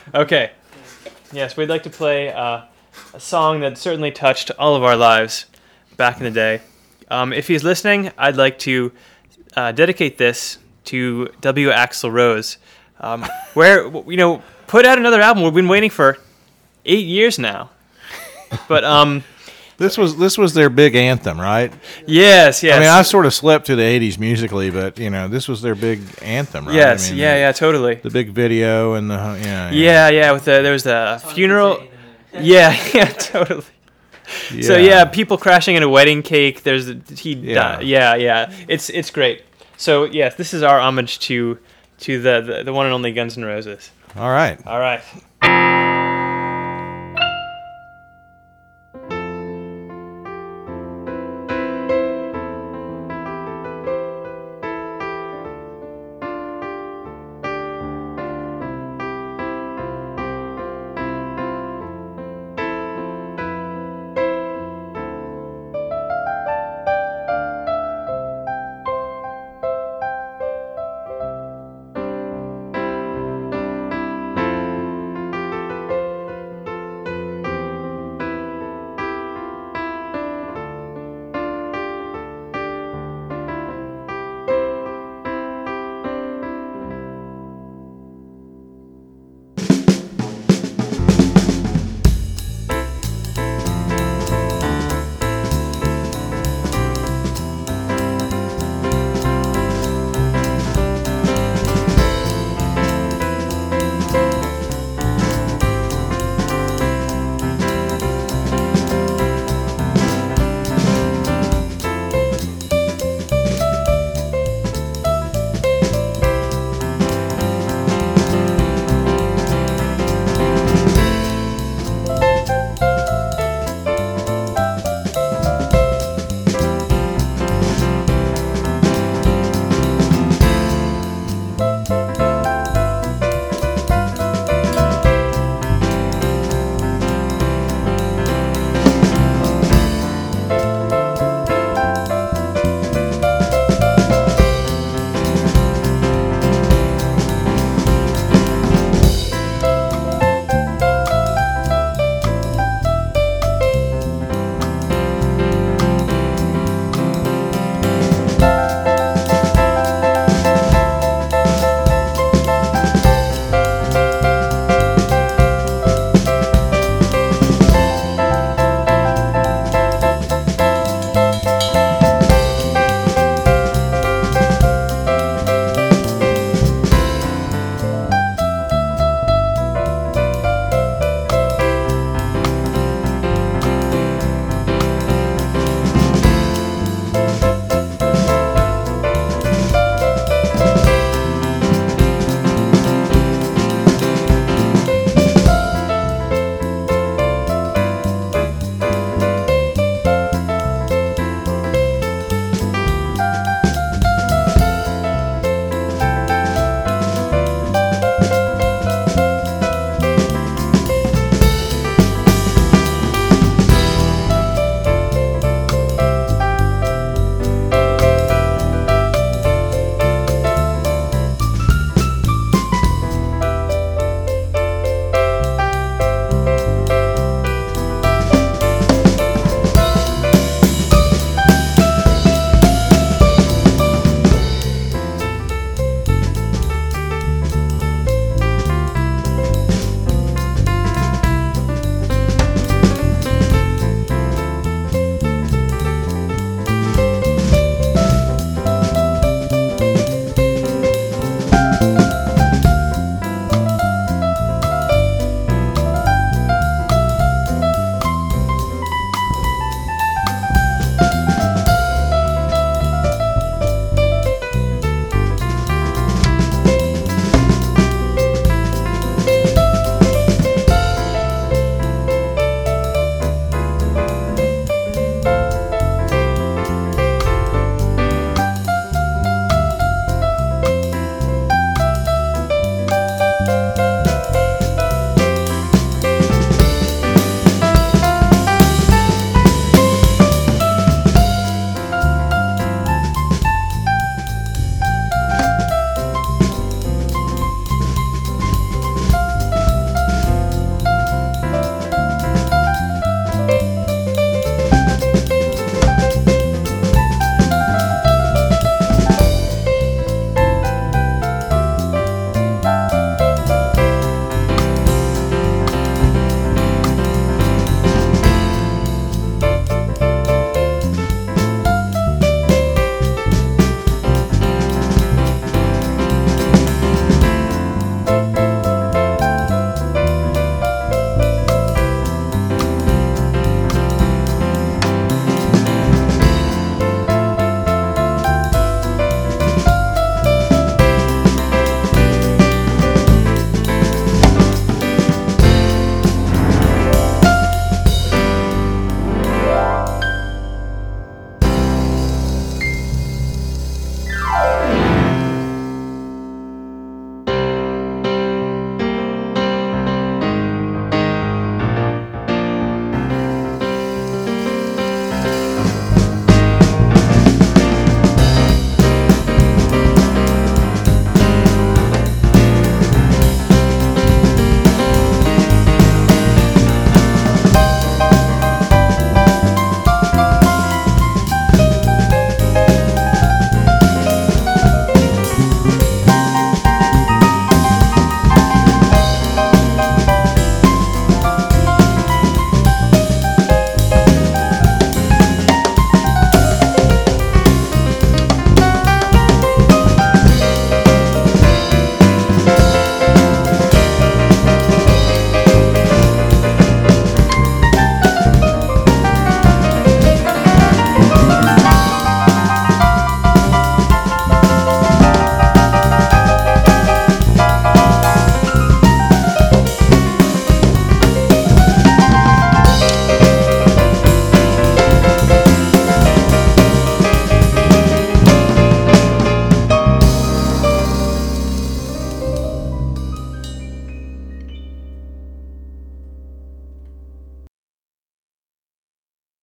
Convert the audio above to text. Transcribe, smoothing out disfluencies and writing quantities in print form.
Okay. Yes, we'd like to play a song that certainly touched all of our lives back in the day. If he's listening, I'd like to dedicate this to W. Axl Rose, where, put out another album. We've been waiting for 8 years now. But This was their big anthem, right? yes. I mean, I sort of slept to the '80s musically, but this was their big anthem, right? Yes, I mean, yeah, totally. The big video and the Yeah. There was the funeral. Yeah, totally. Yeah. So people crashing in a wedding cake. Yeah. It's great. So yes, this is our homage to the one and only Guns N' Roses. All right. All right.